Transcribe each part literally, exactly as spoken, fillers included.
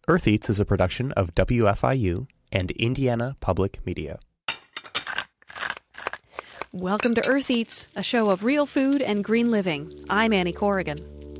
Earth Eats is a production of W F I U and Indiana Public Media. Welcome to Earth Eats, a show of real food and green living. I'm Annie Corrigan.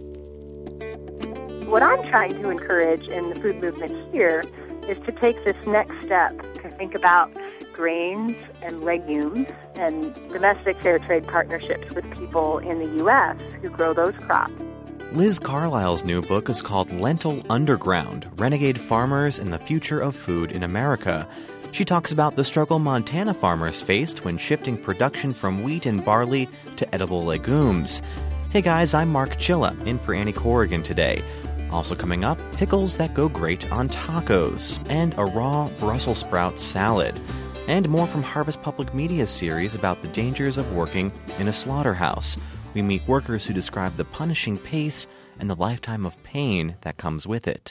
What I'm trying to encourage in the food movement here is to take this next step, to think about grains and legumes and domestic fair trade partnerships with people in the U S who grow those crops. Liz Carlisle's new book is called Lentil Underground, Renegade Farmers and the Future of Food in America. She talks about the struggle Montana farmers faced when shifting production from wheat and barley to edible legumes. Hey guys, I'm Mark Chilla, in for Annie Corrigan today. Also coming up, pickles that go great on tacos, and a raw Brussels sprout salad. And more from Harvest Public Media's series about the dangers of working in a slaughterhouse. We meet workers who describe the punishing pace and the lifetime of pain that comes with it.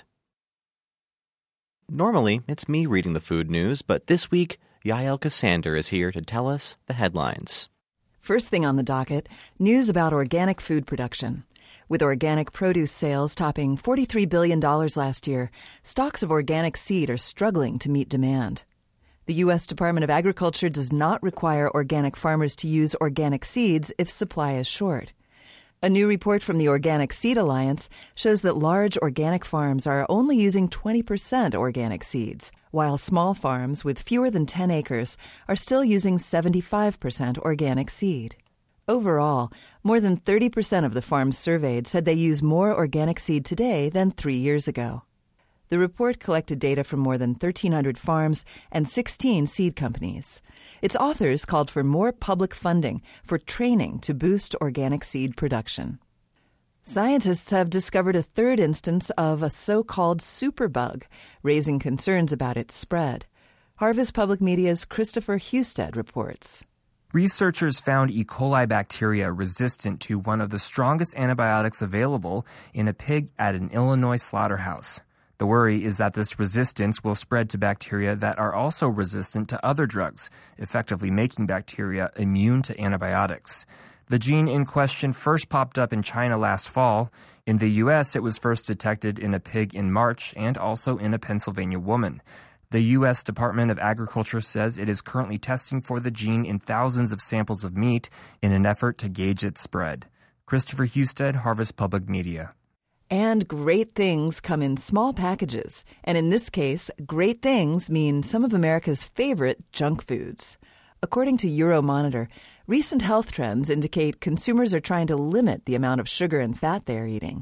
Normally, it's me reading the food news, but this week, Yael Cassander is here to tell us the headlines. First thing on the docket, news about organic food production. With organic produce sales topping forty-three billion dollars last year, stocks of organic seed are struggling to meet demand. The U S Department of Agriculture does not require organic farmers to use organic seeds if supply is short. A new report from the Organic Seed Alliance shows that large organic farms are only using twenty percent organic seeds, while small farms with fewer than ten acres are still using seventy-five percent organic seed. Overall, more than thirty percent of the farms surveyed said they use more organic seed today than three years ago. The report collected data from more than thirteen hundred farms and sixteen seed companies. Its authors called for more public funding for training to boost organic seed production. Scientists have discovered a third instance of a so-called superbug, raising concerns about its spread. Harvest Public Media's Christopher Husted reports. Researchers found E. coli bacteria resistant to one of the strongest antibiotics available in a pig at an Illinois slaughterhouse. The worry is that this resistance will spread to bacteria that are also resistant to other drugs, effectively making bacteria immune to antibiotics. The gene in question first popped up in China last fall. In the U S, it was first detected in a pig in March and also in a Pennsylvania woman. The U S Department of Agriculture says it is currently testing for the gene in thousands of samples of meat in an effort to gauge its spread. Christopher Husted, Harvest Public Media. And great things come in small packages. And in this case, great things mean some of America's favorite junk foods. According to Euromonitor, recent health trends indicate consumers are trying to limit the amount of sugar and fat they are eating.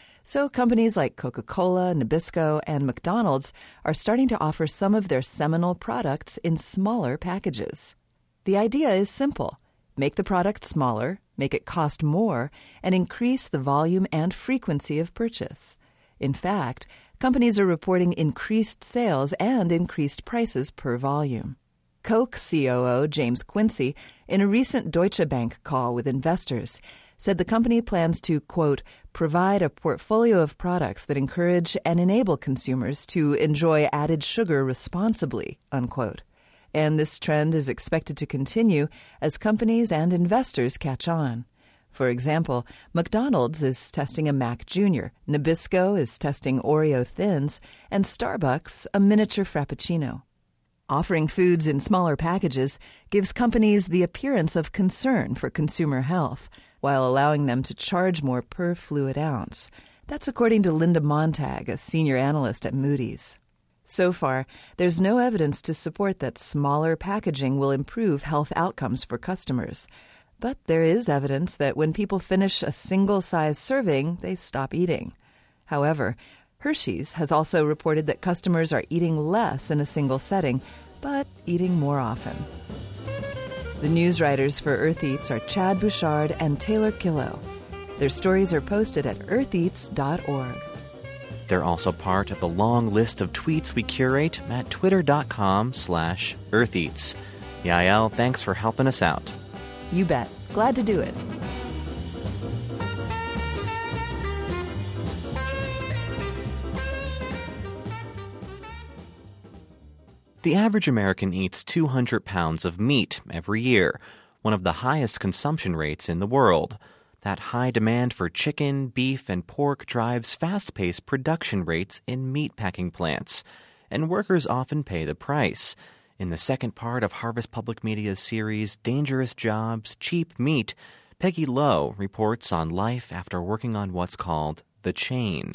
So companies like Coca-Cola, Nabisco, and McDonald's are starting to offer some of their seminal products in smaller packages. The idea is simple. Make the product smaller, make it cost more, and increase the volume and frequency of purchase. In fact, companies are reporting increased sales and increased prices per volume. Coke C O O James Quincy, in a recent Deutsche Bank call with investors, said the company plans to, quote, provide a portfolio of products that encourage and enable consumers to enjoy added sugar responsibly, unquote. And this trend is expected to continue as companies and investors catch on. For example, McDonald's is testing a Mac Junior, Nabisco is testing Oreo Thins, and Starbucks a miniature Frappuccino. Offering foods in smaller packages gives companies the appearance of concern for consumer health, while allowing them to charge more per fluid ounce. That's according to Linda Montag, a senior analyst at Moody's. So far, there's no evidence to support that smaller packaging will improve health outcomes for customers. But there is evidence that when people finish a single-size serving, they stop eating. However, Hershey's has also reported that customers are eating less in a single setting, but eating more often. The news writers for Earth Eats are Chad Bouchard and Taylor Killow. Their stories are posted at earth eats dot org. They're also part of the long list of tweets we curate at twitter.com slash eartheats. Yael, thanks for helping us out. You bet. Glad to do it. The average American eats two hundred pounds of meat every year, one of the highest consumption rates in the world. That high demand for chicken, beef, and pork drives fast-paced production rates in meatpacking plants, and workers often pay the price. In the second part of Harvest Public Media's series, Dangerous Jobs, Cheap Meat, Peggy Lowe reports on life after working on what's called the chain.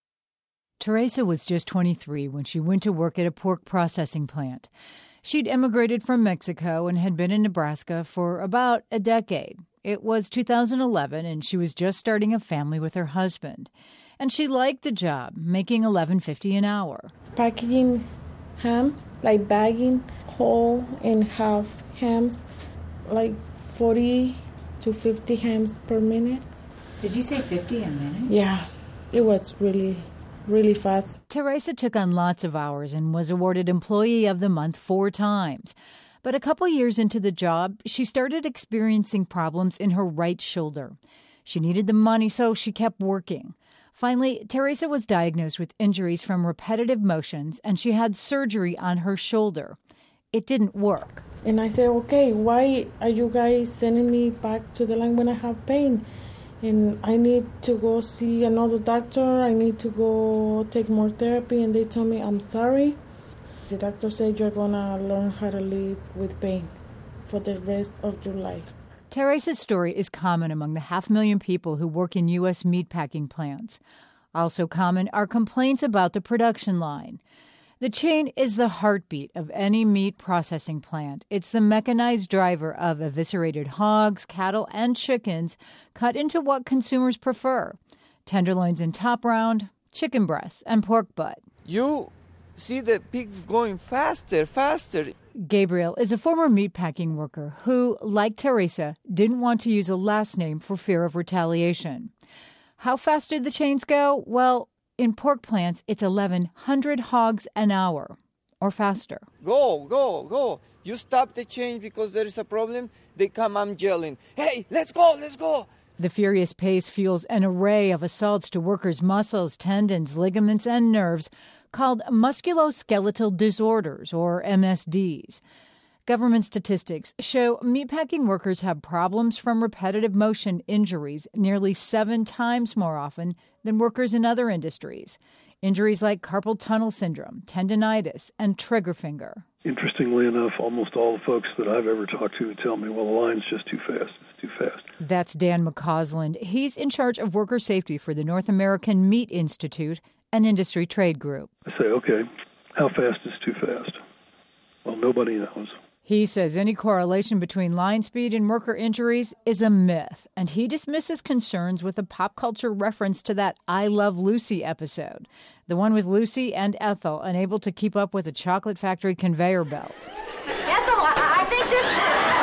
Teresa was just twenty-three when she went to work at a pork processing plant. She'd immigrated from Mexico and had been in Nebraska for about a decade. It was two thousand eleven, and she was just starting a family with her husband. And she liked the job, making eleven fifty an hour. Packaging ham, like bagging whole and half hams, like forty to fifty hams per minute. Did you say fifty a minute? Yeah, it was really, really fast. Teresa took on lots of hours and was awarded Employee of the Month four times. But a couple years into the job, she started experiencing problems in her right shoulder. She needed the money, so she kept working. Finally, Teresa was diagnosed with injuries from repetitive motions, and she had surgery on her shoulder. It didn't work. And I said, okay, why are you guys sending me back to the line when I have pain? And I need to go see another doctor. I need to go take more therapy. And they told me, I'm sorry. The doctor said you're going to learn how to live with pain for the rest of your life. Teresa's story is common among the half million people who work in U S meatpacking plants. Also common are complaints about the production line. The chain is the heartbeat of any meat processing plant. It's the mechanized driver of eviscerated hogs, cattle, and chickens cut into what consumers prefer: tenderloins and top round, chicken breasts, and pork butt. You see the pigs going faster, faster. Gabriel is a former meatpacking worker who, like Teresa, didn't want to use a last name for fear of retaliation. How fast did the chains go? Well, in pork plants, it's eleven hundred hogs an hour or faster. Go, go, go. You stop the chain because there is a problem. They come, I'm yelling, hey, let's go, let's go. The furious pace fuels an array of assaults to workers' muscles, tendons, ligaments, and nerves called musculoskeletal disorders, or M S Ds. Government statistics show meatpacking workers have problems from repetitive motion injuries nearly seven times more often than workers in other industries. Injuries like carpal tunnel syndrome, tendinitis, and trigger finger. Interestingly enough, almost all the folks that I've ever talked to tell me, well, the line's just too fast. It's too fast. That's Dan McCausland. He's in charge of worker safety for the North American Meat Institute, an industry trade group. I say, okay, how fast is too fast? Well, nobody knows. He says any correlation between line speed and worker injuries is a myth, and he dismisses concerns with a pop culture reference to that I Love Lucy episode, the one with Lucy and Ethel unable to keep up with a chocolate factory conveyor belt. Ethel, I, I think this...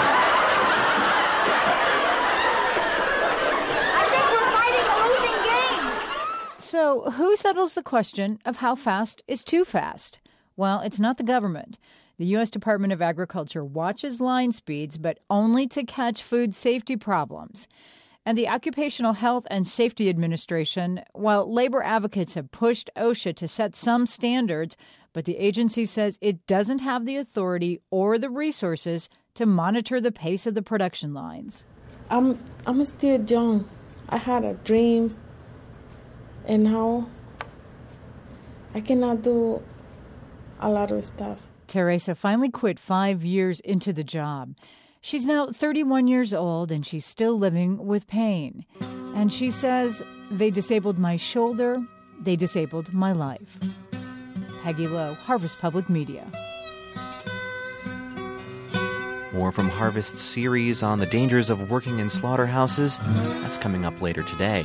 I think we're fighting a losing game. So who settles the question of how fast is too fast? Well, it's not the government. The U S Department of Agriculture watches line speeds, but only to catch food safety problems. And the Occupational Health and Safety Administration, while labor advocates have pushed OSHA to set some standards, but the agency says it doesn't have the authority or the resources to monitor the pace of the production lines. I'm I'm still young. I had a dreams, and now I cannot do a lot of stuff. Teresa finally quit five years into the job. She's now thirty-one years old, and she's still living with pain. And she says, they disabled my shoulder, they disabled my life. Peggy Lowe, Harvest Public Media. More from Harvest's series on the dangers of working in slaughterhouses. That's coming up later today.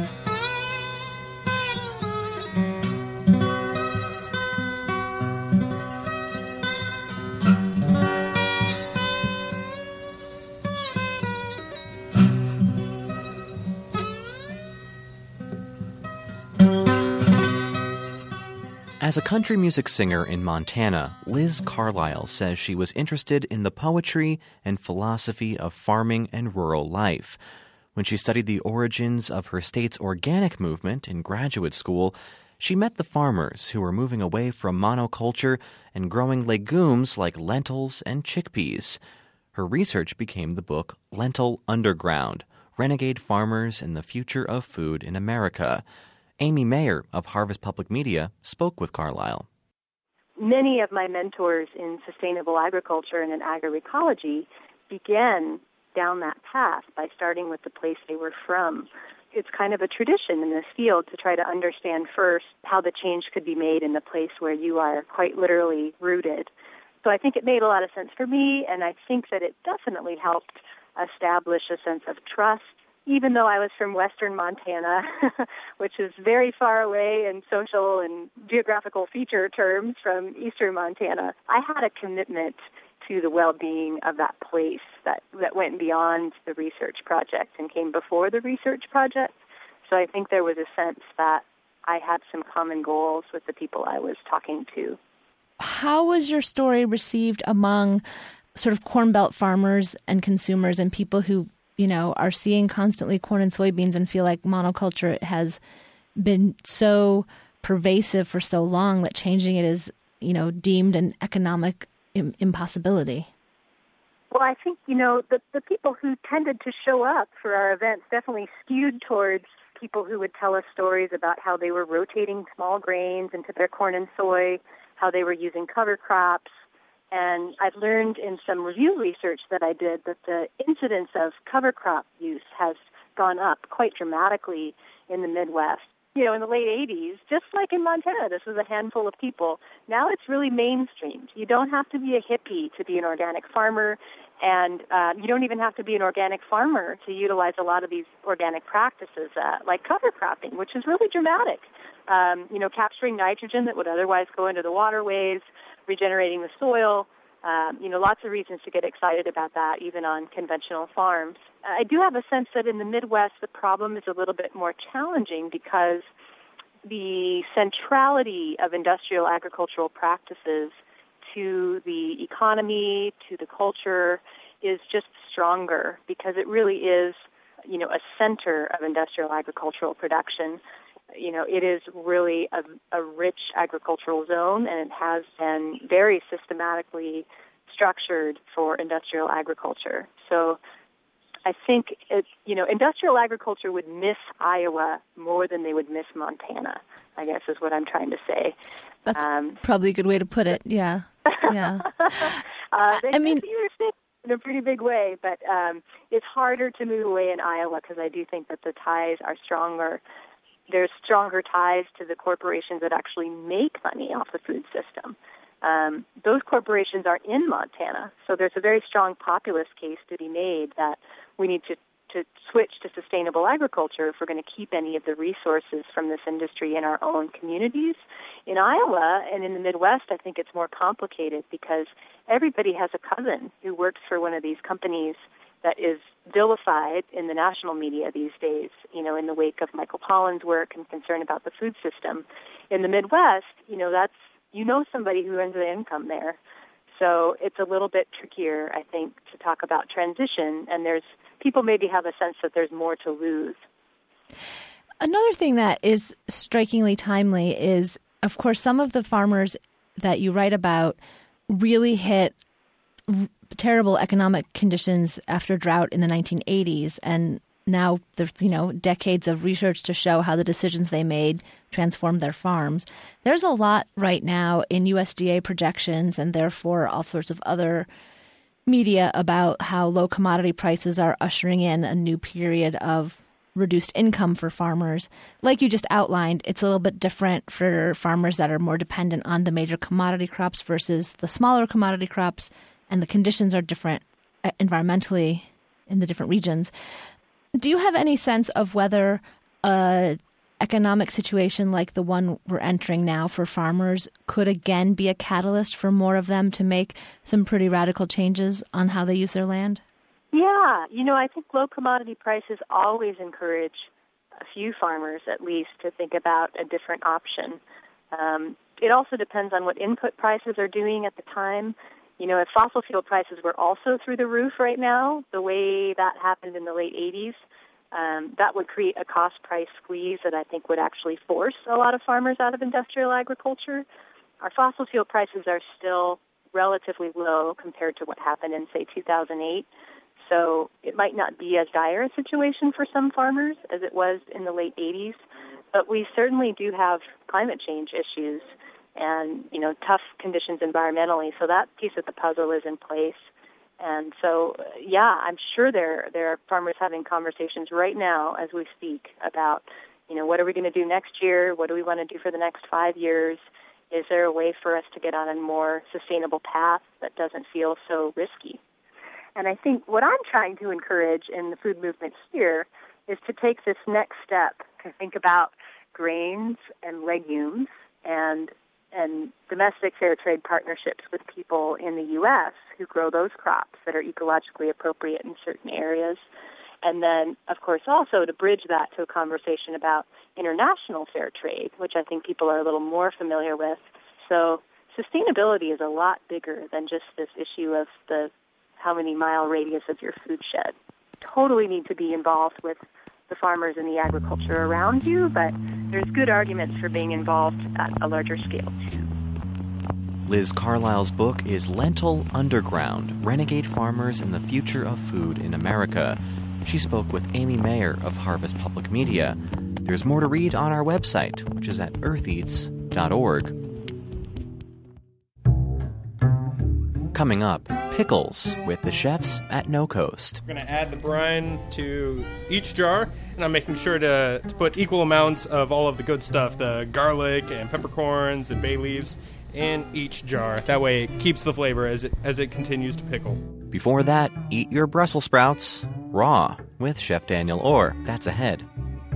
As a country music singer in Montana, Liz Carlisle says she was interested in the poetry and philosophy of farming and rural life. When she studied the origins of her state's organic movement in graduate school, she met the farmers who were moving away from monoculture and growing legumes like lentils and chickpeas. Her research became the book Lentil Underground, Renegade Farmers and the Future of Food in America. Amy Mayer of Harvest Public Media spoke with Carlisle. Many of my mentors in sustainable agriculture and in agroecology began down that path by starting with the place they were from. It's kind of a tradition in this field to try to understand first how the change could be made in the place where you are quite literally rooted. So I think it made a lot of sense for me, and I think that it definitely helped establish a sense of trust, even though I was from western Montana, which is very far away in social and geographical feature terms from eastern Montana. I had a commitment to the well-being of that place that, that went beyond the research project and came before the research project. So I think there was a sense that I had some common goals with the people I was talking to. How was your story received among sort of Corn Belt farmers and consumers and people who, you know, are seeing constantly corn and soybeans and feel like monoculture has been so pervasive for so long that changing it is, you know, deemed an economic im- impossibility? Well, I think, you know, the, the people who tended to show up for our events definitely skewed towards people who would tell us stories about how they were rotating small grains into their corn and soy, how they were using cover crops. And I've learned in some review research that I did that the incidence of cover crop use has gone up quite dramatically in the Midwest. You know, in the late eighties, just like in Montana, this was a handful of people. Now it's really mainstreamed. You don't have to be a hippie to be an organic farmer, and uh, you don't even have to be an organic farmer to utilize a lot of these organic practices, uh, like cover cropping, which is really dramatic. Um, you know, capturing nitrogen that would otherwise go into the waterways, regenerating the soil, um, you know, lots of reasons to get excited about that, even on conventional farms. I do have a sense that in the Midwest, the problem is a little bit more challenging because the centrality of industrial agricultural practices to the economy, to the culture, is just stronger because it really is, you know, a center of industrial agricultural production. You know, it is really a, a rich agricultural zone, and it has been very systematically structured for industrial agriculture. So I think, it, you know, industrial agriculture would miss Iowa more than they would miss Montana, I guess is what I'm trying to say. That's um, probably a good way to put it, yeah. yeah. uh, they I mean, in a pretty big way, but um, it's harder to move away in Iowa because I do think that the ties are stronger. There's stronger ties to the corporations that actually make money off the food system. Um, those corporations are in Montana, so there's a very strong populist case to be made that we need to, to switch to sustainable agriculture if we're going to keep any of the resources from this industry in our own communities. In Iowa and in the Midwest, I think it's more complicated because everybody has a cousin who works for one of these companies that is vilified in the national media these days, you know, in the wake of Michael Pollan's work and concern about the food system. In the Midwest, you know, that's, you know somebody who earns an income there. So it's a little bit trickier, I think, to talk about transition, and there's, people maybe have a sense that there's more to lose. Another thing that is strikingly timely is, of course, some of the farmers that you write about really hit r- terrible economic conditions after drought in the nineteen eighties, and now there's, you know, decades of research to show how the decisions they made transformed their farms. There's a lot right now in U S D A projections and therefore all sorts of other media about how low commodity prices are ushering in a new period of reduced income for farmers. Like you just outlined, it's a little bit different for farmers that are more dependent on the major commodity crops versus the smaller commodity crops, and the conditions are different environmentally in the different regions. Do you have any sense of whether a economic situation like the one we're entering now for farmers could again be a catalyst for more of them to make some pretty radical changes on how they use their land? Yeah, you know, I think low commodity prices always encourage a few farmers, at least, to think about a different option. Um, it also depends on what input prices are doing at the time. You know, if fossil fuel prices were also through the roof right now, the way that happened in the late eighties, um, that would create a cost-price squeeze that I think would actually force a lot of farmers out of industrial agriculture. Our fossil fuel prices are still relatively low compared to what happened in, say, two thousand eight. So it might not be as dire a situation for some farmers as it was in the late eighties, but we certainly do have climate change issues and, you know, tough conditions environmentally. So that piece of the puzzle is in place. And so, yeah, I'm sure there there are farmers having conversations right now as we speak about, you know, what are we going to do next year? What do we want to do for the next five years? Is there a way for us to get on a more sustainable path that doesn't feel so risky? And I think what I'm trying to encourage in the food movement here is to take this next step, to think about grains and legumes and and domestic fair trade partnerships with people in the U S who grow those crops that are ecologically appropriate in certain areas. And then, of course, also to bridge that to a conversation about international fair trade, which I think people are a little more familiar with. So sustainability is a lot bigger than just this issue of the how many mile radius of your food shed. Totally need to be involved with the farmers and the agriculture around you, but there's good arguments for being involved at a larger scale, too. Liz Carlisle's book is Lentil Underground, Renegade Farmers and the Future of Food in America. She spoke with Amy Mayer of Harvest Public Media. There's more to read on our website, which is at earth eats dot org. Coming up, pickles with the chefs at No Coast. We're going to add the brine to each jar, and I'm making sure to, to put equal amounts of all of the good stuff, the garlic and peppercorns and bay leaves, in each jar. That way it keeps the flavor as it, as it continues to pickle. Before that, eat your Brussels sprouts raw with Chef Daniel Orr. That's ahead.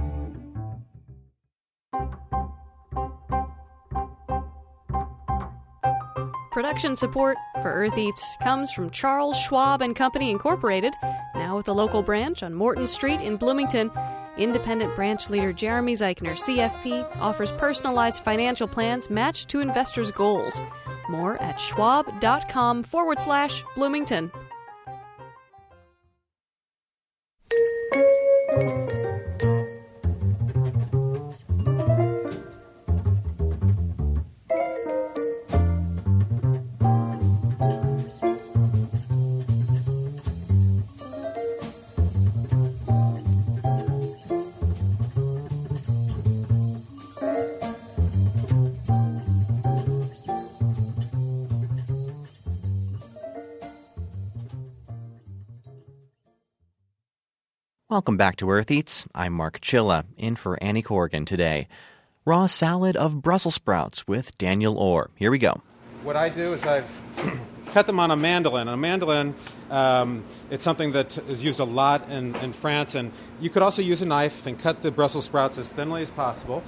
Production support for Earth Eats comes from Charles Schwab and Company Incorporated, now with a local branch on Morton Street in Bloomington. Independent branch leader Jeremy Zeichner, C F P, offers personalized financial plans matched to investors' goals. More at schwab.com forward slash Bloomington. Welcome back to Earth Eats. I'm Mark Chilla, in for Annie Corrigan today. Raw salad of Brussels sprouts with Daniel Orr. Here we go. What I do is I've cut them on a mandolin. A mandolin, um, it's something that is used a lot in, in France, and you could also use a knife and cut the Brussels sprouts as thinly as possible.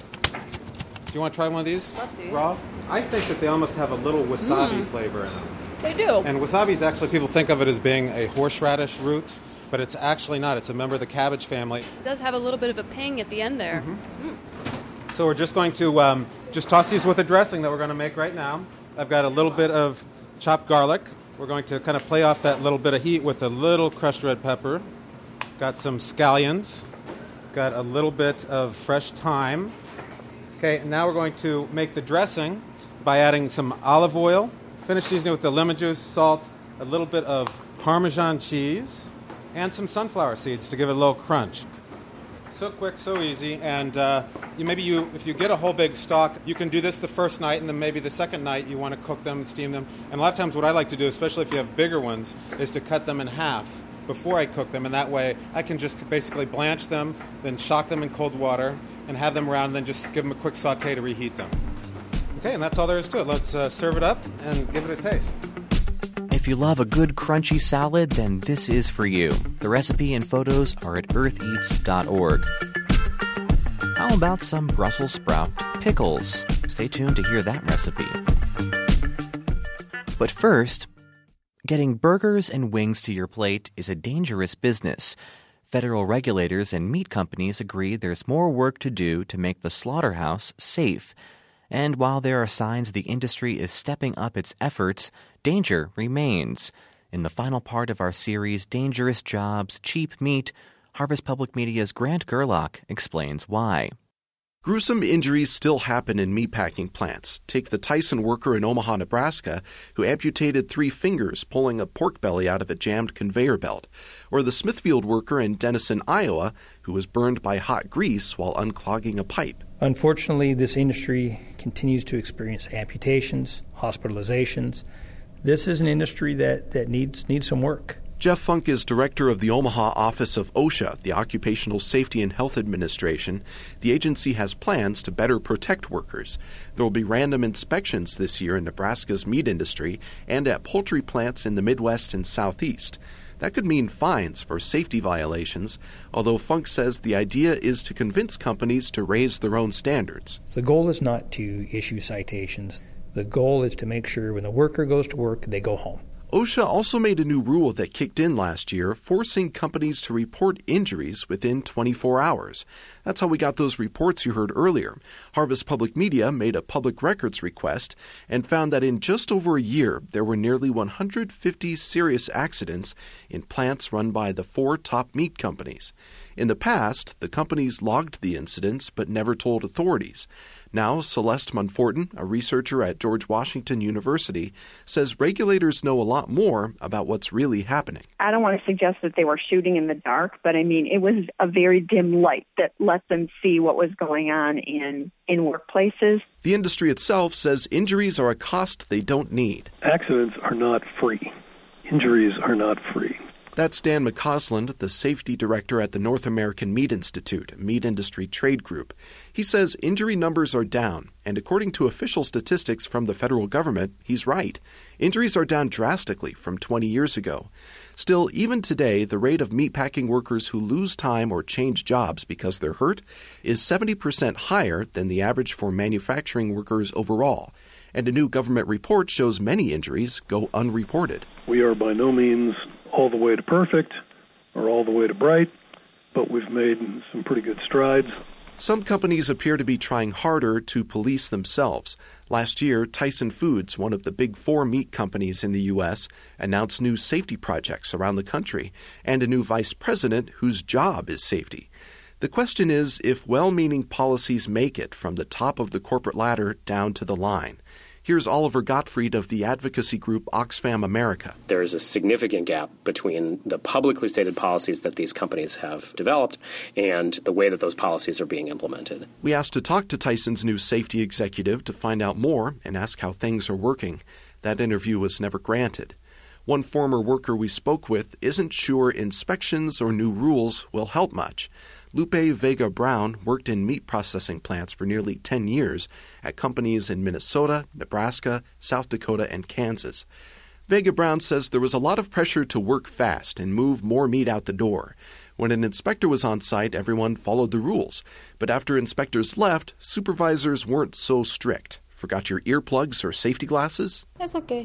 Do you want to try one of these? Love to. Raw? I think that they almost have a little wasabi Mm. flavor in them. They do. And wasabi is actually, people think of it as being a horseradish root, but it's actually not. It's a member of the cabbage family. It does have a little bit of a ping at the end there. Mm-hmm. Mm. So we're just going to um, just toss these with a dressing that we're going to make right now. I've got a little bit of chopped garlic. We're going to kind of play off that little bit of heat with a little crushed red pepper. Got some scallions. Got a little bit of fresh thyme. Okay, and now we're going to make the dressing by adding some olive oil. Finish seasoning with the lemon juice, salt, a little bit of Parmesan cheese, and some sunflower seeds to give it a little crunch. So quick, so easy, and uh, you, maybe you, if you get a whole big stock, you can do this the first night, and then maybe the second night you want to cook them, steam them. And a lot of times what I like to do, especially if you have bigger ones, is to cut them in half before I cook them, and that way I can just basically blanch them, then shock them in cold water, and have them around, and then just give them a quick saute to reheat them. Okay, and that's all there is to it. Let's uh, serve it up and give it a taste. If you love a good crunchy salad, then this is for you. The recipe and photos are at earth eats dot org. How about some Brussels sprout pickles? Stay tuned to hear that recipe. But first, getting burgers and wings to your plate is a dangerous business. Federal regulators and meat companies agree there's more work to do to make the slaughterhouse safe. And while there are signs the industry is stepping up its efforts, danger remains. In the final part of our series, Dangerous Jobs, Cheap Meat, Harvest Public Media's Grant Gerlach explains why. Gruesome injuries still happen in meatpacking plants. Take the Tyson worker in Omaha, Nebraska, who amputated three fingers pulling a pork belly out of a jammed conveyor belt, or the Smithfield worker in Denison, Iowa, who was burned by hot grease while unclogging a pipe. Unfortunately, this industry continues to experience amputations, hospitalizations. This is an industry that, that needs needs some work. Jeff Funk is director of the Omaha office of OSHA, the Occupational Safety and Health Administration. The agency has plans to better protect workers. There will be random inspections this year in Nebraska's meat industry and at poultry plants in the Midwest and Southeast. That could mean fines for safety violations, although Funk says the idea is to convince companies to raise their own standards. The goal is not to issue citations. The goal is to make sure when the worker goes to work, they go home. OSHA also made a new rule that kicked in last year, forcing companies to report injuries within twenty-four hours. That's how we got those reports you heard earlier. Harvest Public Media made a public records request and found that in just over a year, there were nearly one hundred fifty serious accidents in plants run by the four top meat companies. In the past, the companies logged the incidents but never told authorities. Now, Celeste Monforton, a researcher at George Washington University, says regulators know a lot more about what's really happening. I don't want to suggest that they were shooting in the dark, but I mean, it was a very dim light that let them see what was going on in, in workplaces. The industry itself says injuries are a cost they don't need. Accidents are not free. Injuries are not free. That's Dan McCausland, the safety director at the North American Meat Institute, a meat industry trade group. He says injury numbers are down, and according to official statistics from the federal government, he's right. Injuries are down drastically from twenty years ago. Still, even today, the rate of meatpacking workers who lose time or change jobs because they're hurt is seventy percent higher than the average for manufacturing workers overall. And a new government report shows many injuries go unreported. We are by no means all the way to perfect or all the way to bright, but we've made some pretty good strides. Some companies appear to be trying harder to police themselves. Last year, Tyson Foods, one of the big four meat companies in the U S, announced new safety projects around the country and a new vice president whose job is safety. The question is if well-meaning policies make it from the top of the corporate ladder down to the line. Here's Oliver Gottfried of the advocacy group Oxfam America. There is a significant gap between the publicly stated policies that these companies have developed and the way that those policies are being implemented. We asked to talk to Tyson's new safety executive to find out more and ask how things are working. That interview was never granted. One former worker we spoke with isn't sure inspections or new rules will help much. Lupe Vega Brown worked in meat processing plants for nearly ten years at companies in Minnesota, Nebraska, South Dakota, and Kansas. Vega Brown says there was a lot of pressure to work fast and move more meat out the door. When an inspector was on site, everyone followed the rules. But after inspectors left, supervisors weren't so strict. Forgot your earplugs or safety glasses? It's okay.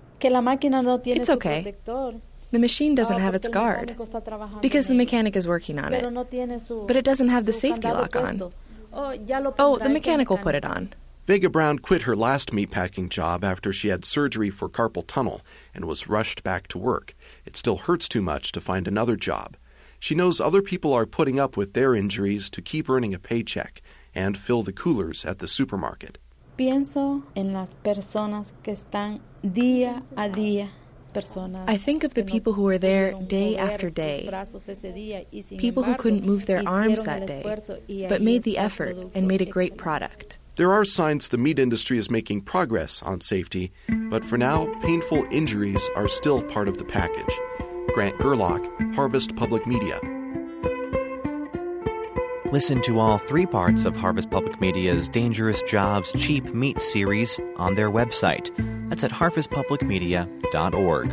It's okay. The machine doesn't have its guard because the mechanic is working on it, but it doesn't have the safety lock on. Oh, the mechanic will put it on. Vega Brown quit her last meatpacking job after she had surgery for carpal tunnel and was rushed back to work. It still hurts too much to find another job. She knows other people are putting up with their injuries to keep earning a paycheck and fill the coolers at the supermarket. Pienso en las personas que están día a día. I think of the people who were there day after day, people who couldn't move their arms that day, but made the effort and made a great product. There are signs the meat industry is making progress on safety, but for now, painful injuries are still part of the package. Grant Gerlach, Harvest Public Media. Listen to all three parts of Harvest Public Media's Dangerous Jobs, Cheap Meat series on their website. That's at harvest public media dot org.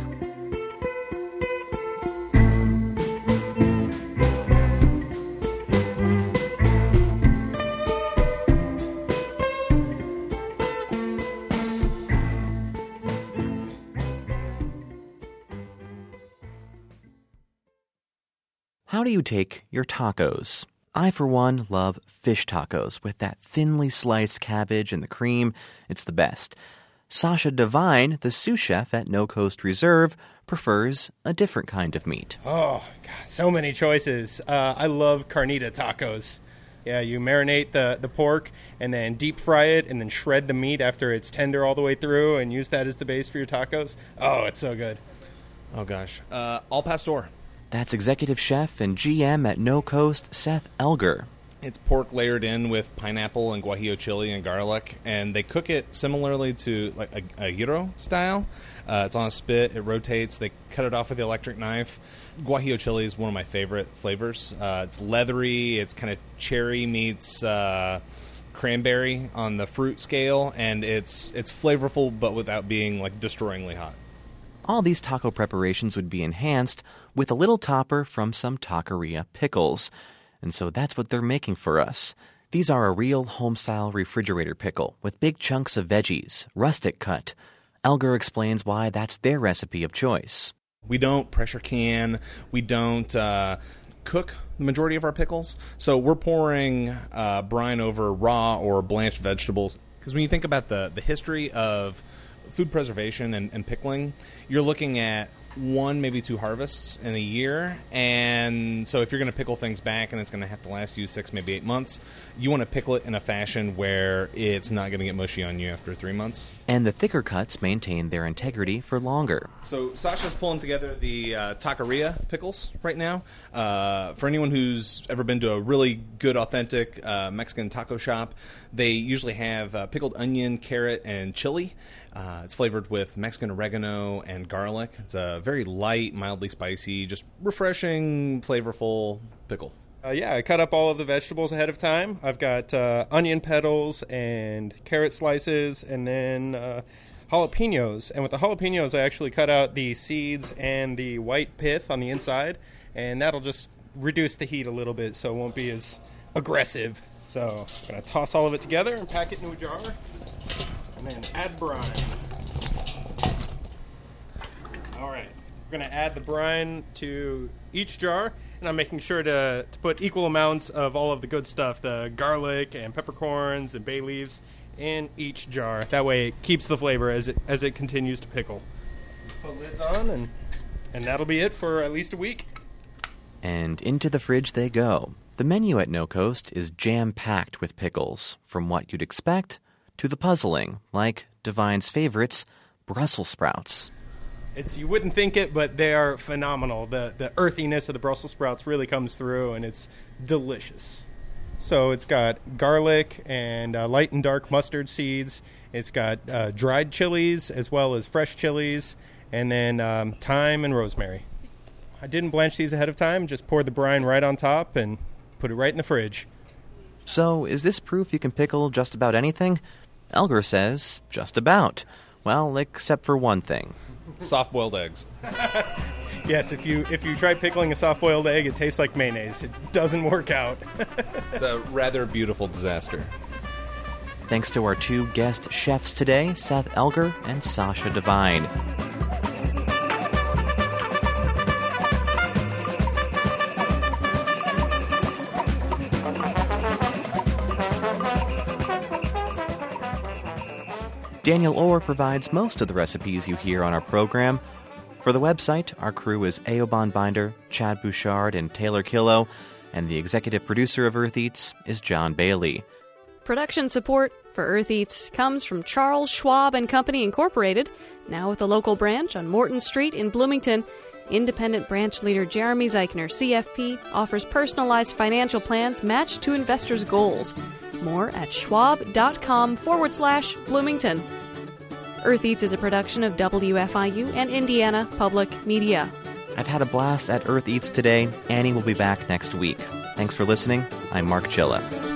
How do you take your tacos? I, for one, love fish tacos with that thinly sliced cabbage and the cream. It's the best. Sasha Devine, the sous chef at No Coast Reserve, prefers a different kind of meat. Oh, God, so many choices. Uh, I love carnita tacos. Yeah, you marinate the, the pork and then deep fry it and then shred the meat after it's tender all the way through and use that as the base for your tacos. Oh, it's so good. Oh, gosh. Uh, Al Pastor. That's executive chef and G M at No Coast, Seth Elger. It's pork layered in with pineapple and guajillo chili and garlic, and they cook it similarly to like a, a gyro style. Uh, it's on a spit. It rotates. They cut it off with the electric knife. Guajillo chili is one of my favorite flavors. Uh, it's leathery. It's kind of cherry meets uh, cranberry on the fruit scale, and it's it's flavorful but without being like destroyingly hot. All these taco preparations would be enhanced with a little topper from some taqueria pickles. And so that's what they're making for us. These are a real home-style refrigerator pickle with big chunks of veggies, rustic cut. Elger explains why that's their recipe of choice. We don't pressure can. We don't uh, cook the majority of our pickles. So we're pouring uh, brine over raw or blanched vegetables. Because when you think about the, the history of food preservation and, and pickling, you're looking at one, maybe two harvests in a year. And so if you're going to pickle things back and it's going to have to last you six, maybe eight months, you want to pickle it in a fashion where it's not going to get mushy on you after three months. And the thicker cuts maintain their integrity for longer. So Sasha's pulling together the uh, taqueria pickles right now. Uh, for anyone who's ever been to a really good, authentic uh, Mexican taco shop, they usually have uh, pickled onion, carrot, and chili. Uh, it's flavored with Mexican oregano and garlic. It's a very light, mildly spicy, just refreshing, flavorful pickle. Uh, yeah, I cut up all of the vegetables ahead of time. I've got uh, onion petals and carrot slices and then uh, jalapenos. And with the jalapenos, I actually cut out the seeds and the white pith on the inside, and that'll just reduce the heat a little bit so it won't be as aggressive. So I'm going to toss all of it together and pack it into a jar. And then add brine. All right, we're going to add the brine to each jar, and I'm making sure to, to put equal amounts of all of the good stuff, the garlic and peppercorns and bay leaves, in each jar. That way it keeps the flavor as it as it continues to pickle. Put lids on, and, and that'll be it for at least a week. And into the fridge they go. The menu at No Coast is jam-packed with pickles, from what you'd expect to the puzzling, like Divine's favorites, Brussels sprouts. It's you wouldn't think it, but they are phenomenal. The the earthiness of the Brussels sprouts really comes through, and it's delicious. So it's got garlic and uh, light and dark mustard seeds. It's got uh, dried chilies as well as fresh chilies, and then um, thyme and rosemary. I didn't blanch these ahead of time, just poured the brine right on top and put it right in the fridge. So is this proof you can pickle just about anything? Elger says, just about. Well, except for one thing. Soft-boiled eggs. Yes, if you if you try pickling a soft-boiled egg, it tastes like mayonnaise. It doesn't work out. It's a rather beautiful disaster. Thanks to our two guest chefs today, Seth Elger and Sasha Divine. Daniel Orr provides most of the recipes you hear on our program. For the website, our crew is Eoban Binder, Chad Bouchard, and Taylor Killo, and the executive producer of Earth Eats is John Bailey. Production support for Earth Eats comes from Charles Schwab and Company Incorporated, now with a local branch on Morton Street in Bloomington. Independent branch leader Jeremy Zeichner, C F P, offers personalized financial plans matched to investors' goals. More at schwab.com forward slash Bloomington. Earth Eats is a production of W F I U and Indiana Public Media. I've had a blast at Earth Eats today. Annie will be back next week. Thanks for listening. I'm Mark Chilla.